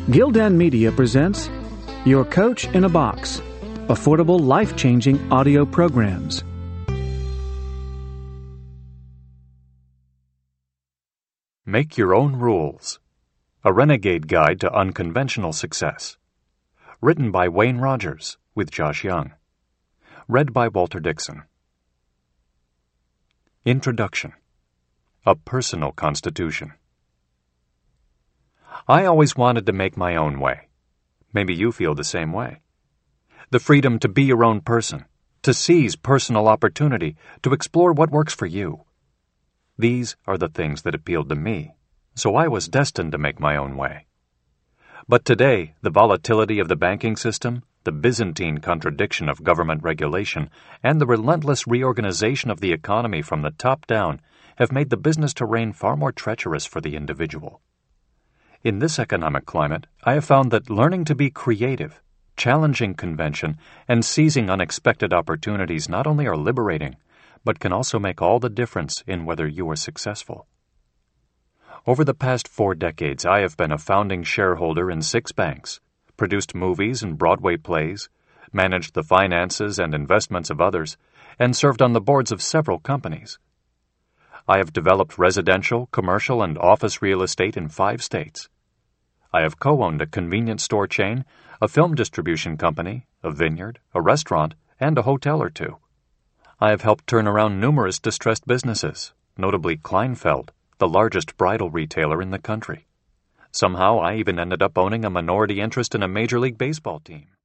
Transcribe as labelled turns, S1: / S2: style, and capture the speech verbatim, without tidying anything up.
S1: Gildan Media presents Your Coach in a Box, affordable, life-changing audio programs.
S2: Make Your Own Rules, a renegade guide to unconventional success. Written by Wayne Rogers with Josh Young. Read by Walter Dixon. Introduction. A Personal Constitution. I always wanted to make my own way. Maybe you feel the same way. The freedom to be your own person, to seize personal opportunity, to explore what works for you. These are the things that appealed to me, so I was destined to make my own way. But today, the volatility of the banking system, the Byzantine contradiction of government regulation, and the relentless reorganization of the economy from the top down have made the business terrain far more treacherous for the individual. In this economic climate, I have found that learning to be creative, challenging convention, and seizing unexpected opportunities not only are liberating, but can also make all the difference in whether you are successful. Over the past four decades, I have been a founding shareholder in six banks, produced movies and Broadway plays, managed the finances and investments of others, and served on the boards of several companies. I have developed residential, commercial, and office real estate in five states. I have co-owned a convenience store chain, a film distribution company, a vineyard, a restaurant, and a hotel or two. I have helped turn around numerous distressed businesses, notably Kleinfeld, the largest bridal retailer in the country. Somehow, I even ended up owning a minority interest in a Major League Baseball team.